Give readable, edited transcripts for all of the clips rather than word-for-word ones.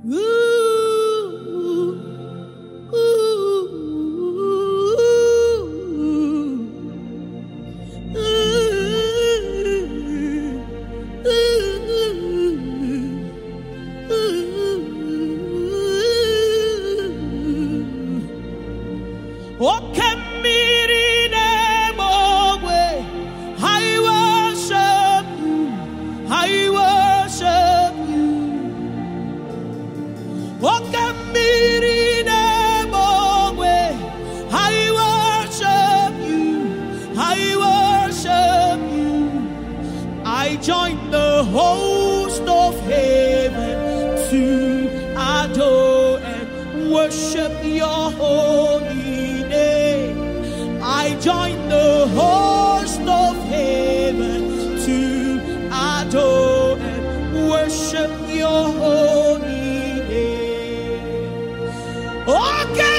I join the host of heaven to adore and worship your holy name. I join the host of heaven to adore and worship your holy name. Oh,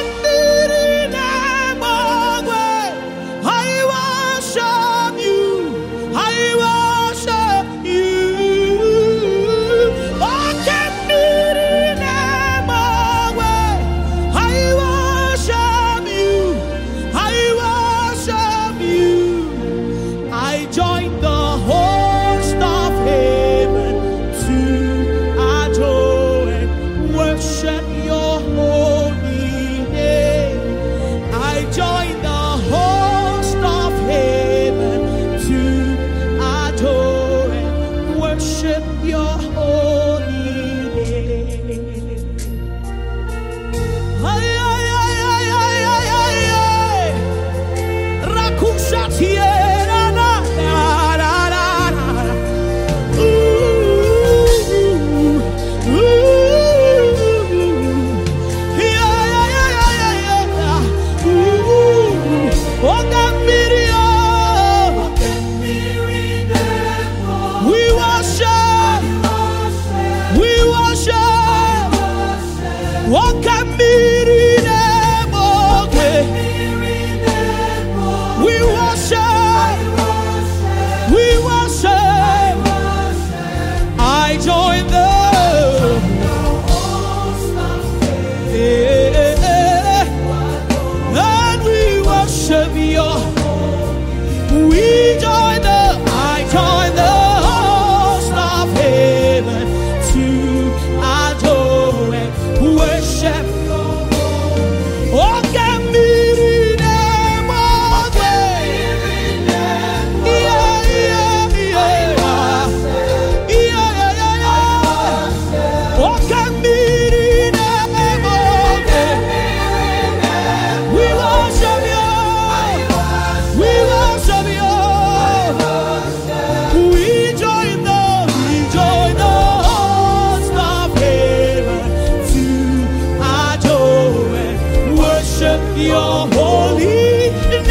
your holy name.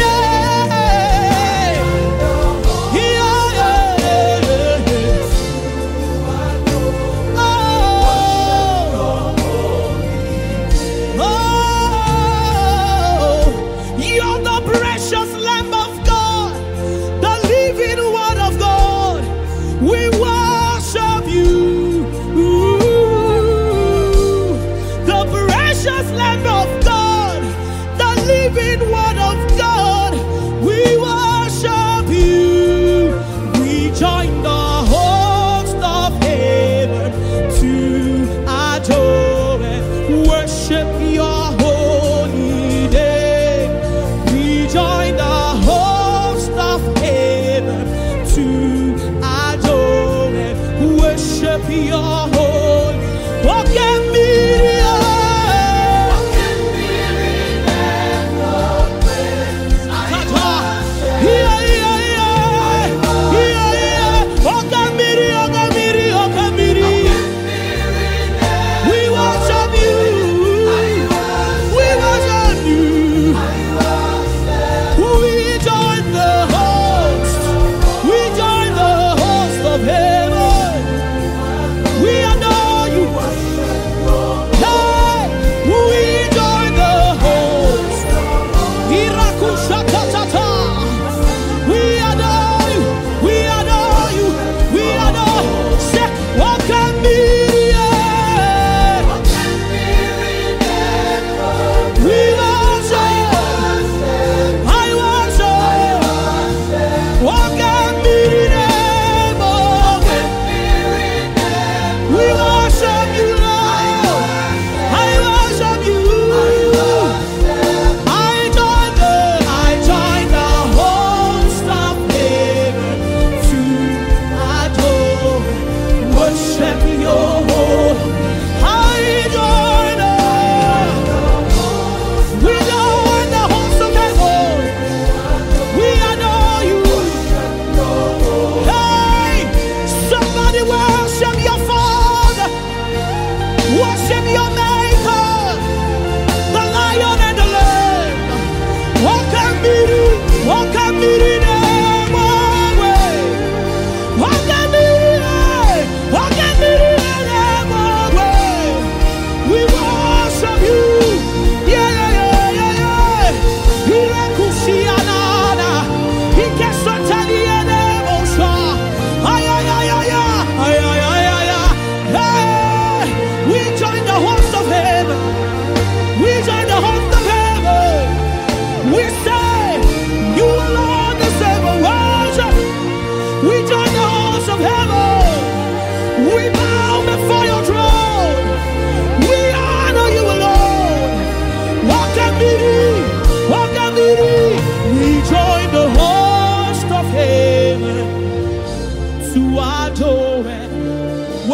You're the precious Lamb of God, the living Word of God. We worship you. The precious Lamb of God, living Word of God, we worship you. We join the host of heaven to adore and worship your holy name. We join the host of heaven to adore and worship your holy name. We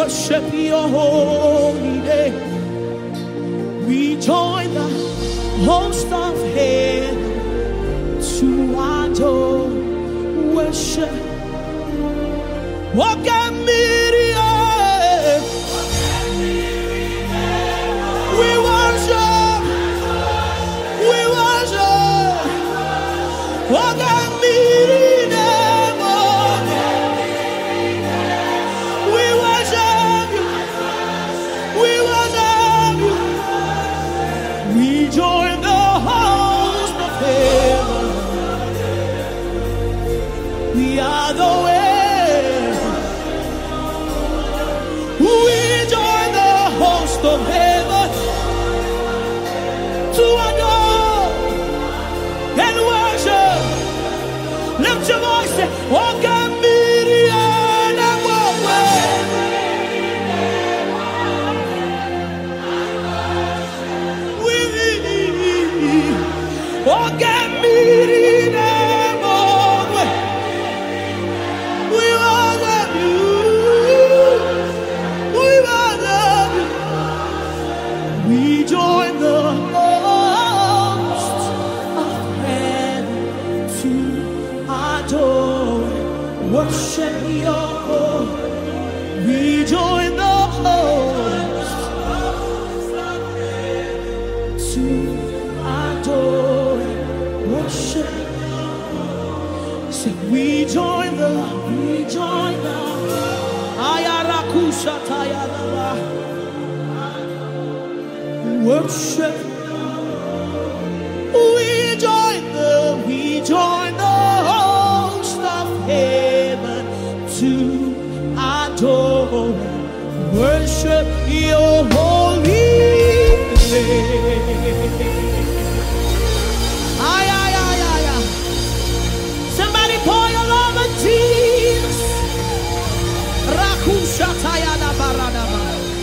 worship your holy name. We join the host of heaven to adore, worship. Walk at Miriam. We worship. We worship. Walk at Miriam. We worship you. We worship you. We join the host of heaven. We are the way. Of heaven to adore and worship. Lift your voice, walk at Miriam and walk with me. Walk at Miriam and walk with. We worship you. We worship you. We join the host of heaven to adore, worship your holy. We join the host of heaven to adore, worship. Say, we join the Ayarakusha Tayadaba. Worship. We join the host of heaven to adore, worship your holy name. Ay, ay, ay, ay, ay. Somebody pour your love on Jesus. Rakusha Tayada Baradaba.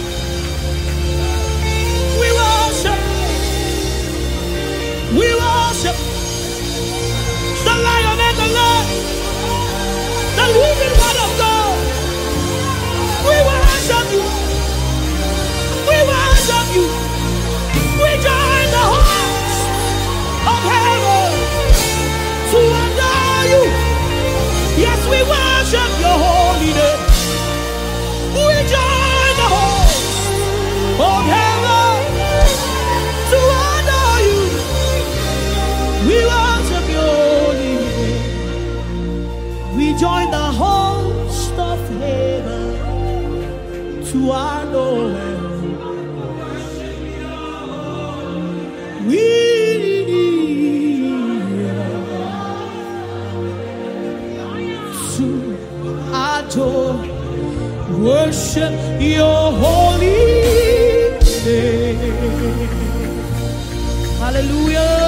We worship the Lion and the Lamb, the living one of God. We worship you. We worship you. We join the host of heaven to adore you. Yes, we worship your holy name. We join the host of heaven to adore you. We worship your holy name. We join the host of heaven to adore. We to adore, worship your holy name. Hallelujah.